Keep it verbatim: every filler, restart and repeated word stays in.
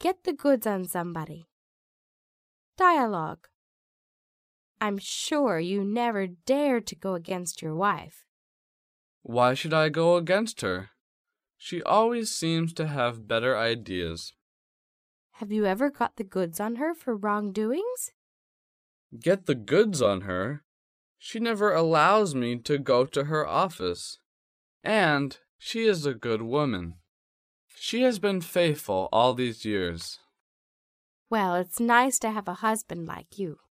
get the goods on somebody. Dialogue. I'm sure you never dared to go against your wife. Why should I go against her? She always seems to have better ideas. Have you ever got the goods on her for wrongdoings? Get the goods on her? She never allows me to go to her office. And she is a good woman. She has been faithful all these years. Well, it's nice to have a husband like you.